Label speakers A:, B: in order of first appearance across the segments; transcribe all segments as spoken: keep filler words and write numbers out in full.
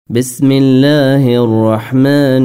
A: بسم الله الرحمن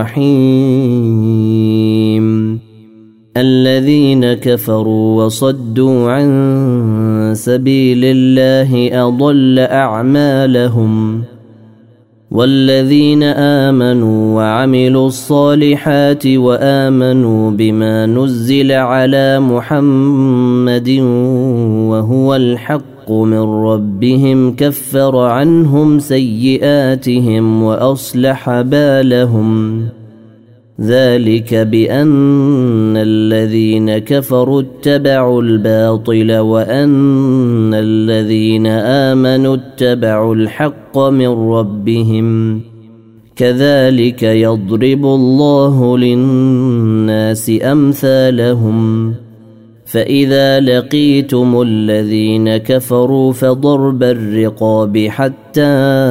A: الرحيم الذين كفروا وصدوا عن سبيل الله أضل أعمالهم والذين آمنوا وعملوا الصالحات وآمنوا بما نزل على محمد وهو الحق من ربهم كفر عنهم سيئاتهم وأصلح بالهم ذلك بأن الذين كفروا اتبعوا الباطل وأن الذين آمنوا اتبعوا الحق من ربهم كذلك يضرب الله للناس أمثالهم فإذا لقيتم الذين كفروا فضرب الرقاب حتى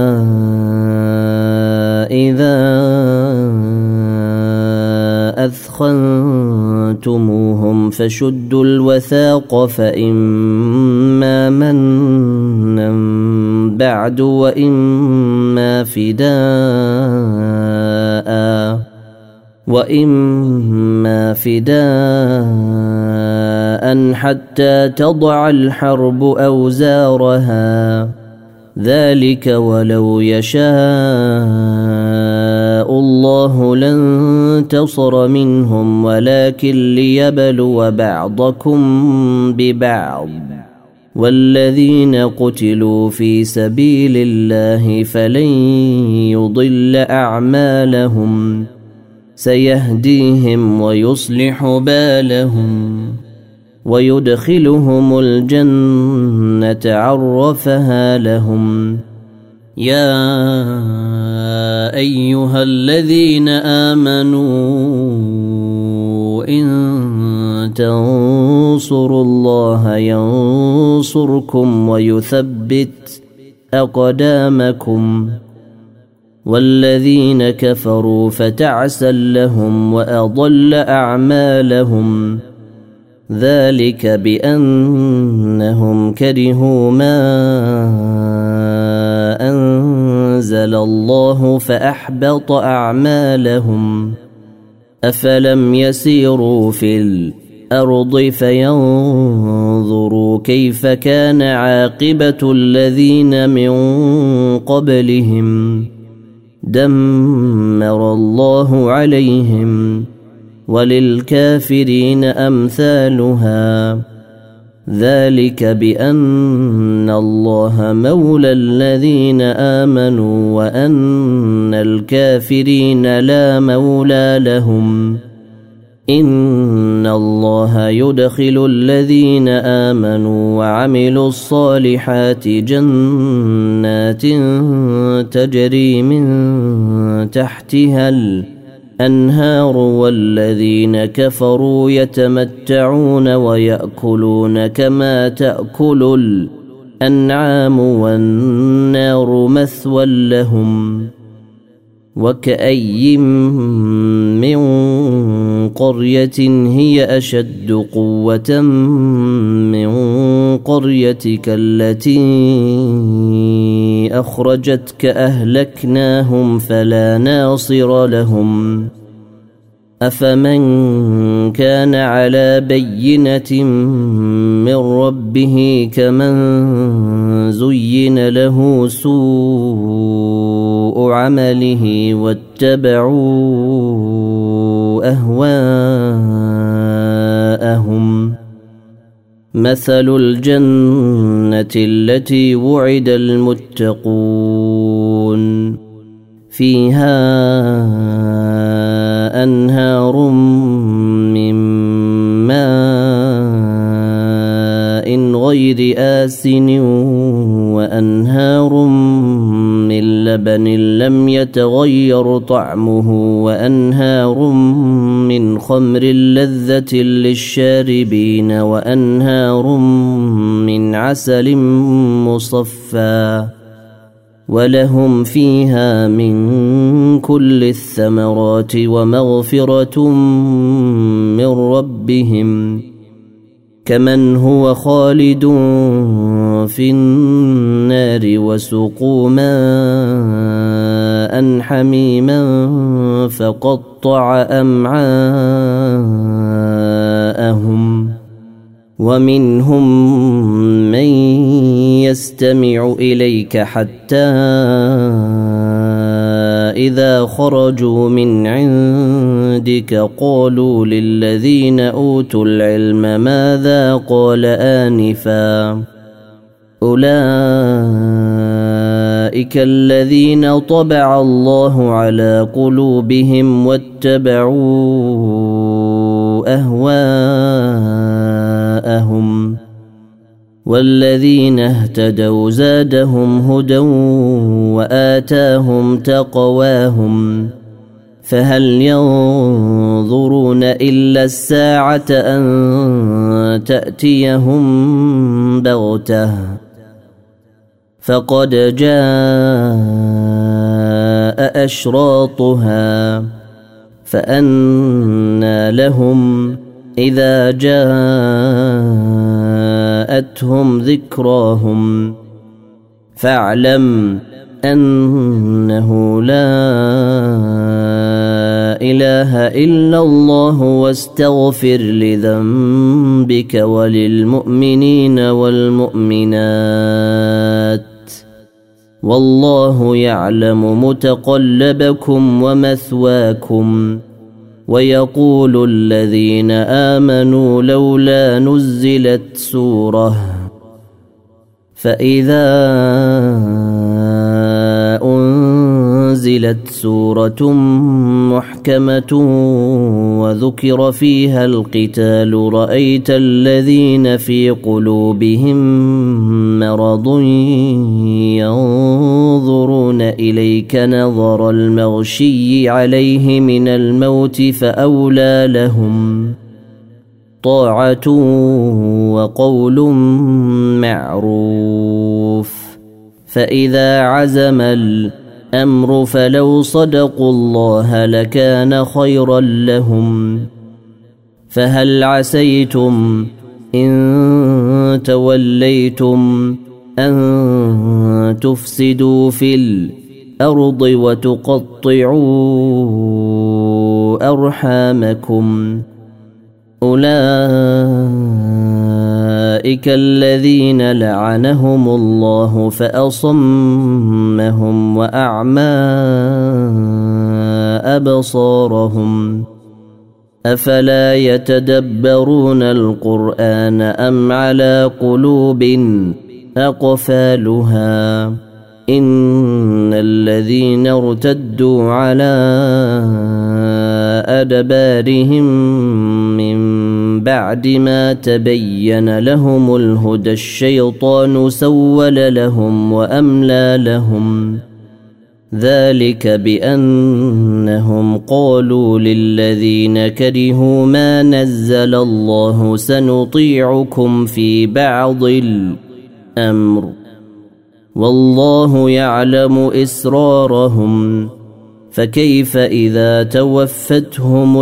A: إذا أثخنتموهم فشدوا الوثاق فإما منا بعد وإما فداء وإما فداء حتى تضع الحرب أوزارها ذلك ولو يشاء الله لانتصر منهم ولكن ليبلو بعضكم ببعض والذين قتلوا في سبيل الله فلن يضل أعمالهم سيهديهم ويصلح بالهم ويدخلهم الجنة عرفها لهم يا أيها الذين آمنوا إن تنصروا الله ينصركم ويثبت أقدامكم والذين كفروا فتعسا لهم وأضل أعمالهم ذلك بأنهم كرهوا ما أنزل الله فأحبط أعمالهم أفلم يسيروا في الأرض فينظروا كيف كان عاقبة الذين من قبلهم دمر الله عليهم وللكافرين أمثالها ذلك بأن الله مولى الذين آمنوا وأن الكافرين لا مولى لهم إن الله يدخل الذين آمنوا وعملوا الصالحات جنات تجري من تحتها الأنهار والذين كفروا يتمتعون ويأكلون كما تأكل الأنعام والنار مثوى لهم وكأي من قرية هي أشد قوة من قريتك التي أخرجتك أهلكناهم فلا ناصر لهم أفمن كان على بينة من ربه كمن زين له سوء عمله واتبعوا أهواءهم مثل الجنة التي وعد المتقون فيها أنهار من ماء غير آسن وأنهار من لبن لم يتغير طعمه وأنهار من خمر لذة للشاربين وأنهار من عسل مصفى ولهم فيها من كل الثمرات ومغفرة من ربهم كمن هو خالد في النار وسقوا ماء ماء حميما فقطع أمعاءهم ومنهم من يستمع إليك حتى إذا خرجوا من عندك قالوا للذين أوتوا العلم ماذا قال آنفا أولئك الذين طبع الله على قلوبهم واتبعوا أهواءهم والذين اهتدوا زادهم هدى وآتاهم تقواهم فهل ينظرون إلا الساعة أن تأتيهم بغتة فقد جاء أشراطها فأنى لهم إذا جاءتهم ذكراهم فاعلم أنه لا إله إلا الله واستغفر لذنبك وللمؤمنين والمؤمنات والله يعلم متقلبكم ومثواكم ويقول الذين آمنوا لولا نزلت سورة فإذا أنزلت سورة محكمة وذكر فيها القتال رأيت الذين في قلوبهم مرض ينظرون إليك نظر المغشي عليه من الموت فأولى لهم طاعة وقول معروف فإذا عزم الأمر فلو صدقوا الله لكان خيرا لهم فهل عسيتم إن توليتم أن تفسدوا في الأرض وتقطعوا أرحامكم أولئك الذين لعنهم الله فأصمهم وأعمى أبصارهم أفلا يتدبرون القرآن أم على قلوب أقفالها إن الذين ارتدوا على أدبارهم من بعد ما تبين لهم الهدى الشيطان سول لهم وأملى لهم ذلك بأنهم قالوا للذين كرهوا ما نزل الله سنطيعكم في بعض الأمر والله يعلم إسرارهم فكيف إذا توفتهم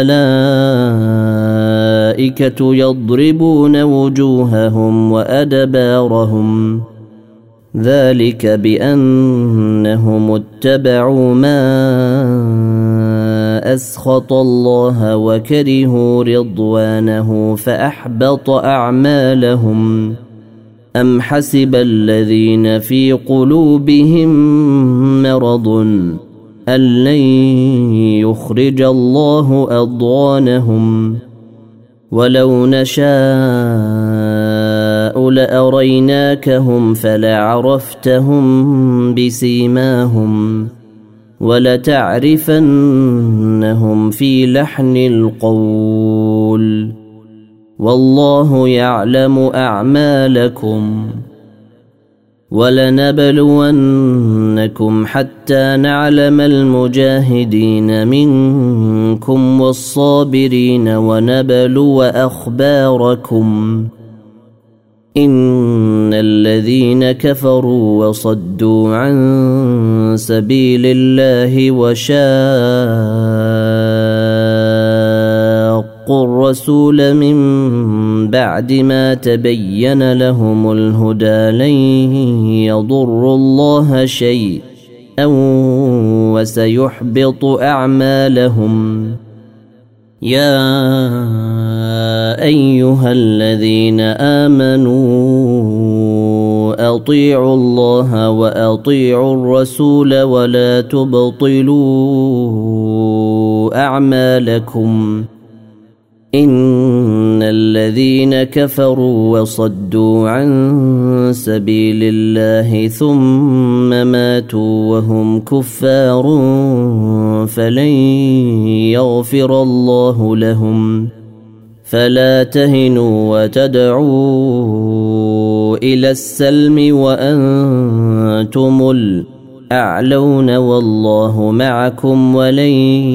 A: الملائكة يضربون وجوههم وأدبارهم ذلك بأنهم اتبعوا ما أسخط الله وكرهوا رضوانه فأحبط أعمالهم أم حسب الذين في قلوبهم مرض أن لن يخرج الله أضغانهم ولو نشاء لأريناكهم فلعرفتهم بسيماهم ولتعرفنهم في لحن القول والله يعلم أعمالكم ولنبلونكم حتى نعلم المجاهدين منكم والصابرين ونبلو أخباركم إن الذين كفروا وصدوا عن سبيل الله وشاقوا الرسول من بعد ما تبين لهم الهدى لن يضروا الله شيئا وسيحبط أعمالهم. يا أيها الذين آمنوا أطيعوا الله وأطيعوا الرسول ولا تبطلوا أعمالكم. إن الذين كفروا وصدوا عن سبيل الله ثم ماتوا وهم كفار فلن يغفر الله لهم. فلا تهنوا وتدعوا إلى السلم وأنتم الأعلون والله معكم ولن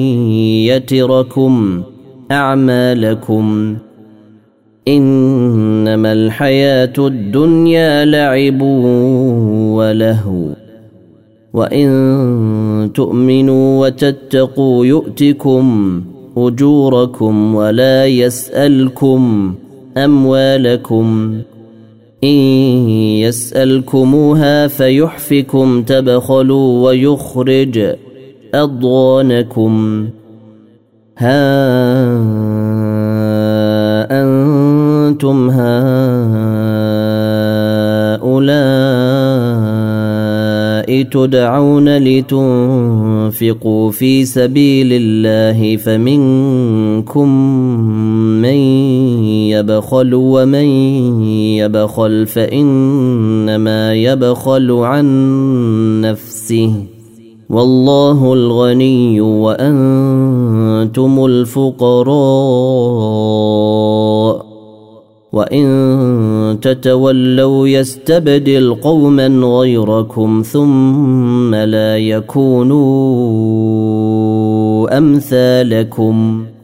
A: يتركم أعمالكم. إنما الحياة الدنيا لعب ولهو وإن تؤمنوا وتتقوا يؤتكم أجوركم ولا يسألكم أموالكم. إن يسألكموها فيحفكم تبخلوا ويخرج أضغانكم. ها أنتم هؤلاء تدعون لتنفقوا في سبيل الله فمنكم من يبخل ومن يبخل فإنما يبخل عن نفسه والله الغني وأنتم الفقراء وإن تتولوا يستبدل قوما غيركم ثم لا يكونوا أمثالكم.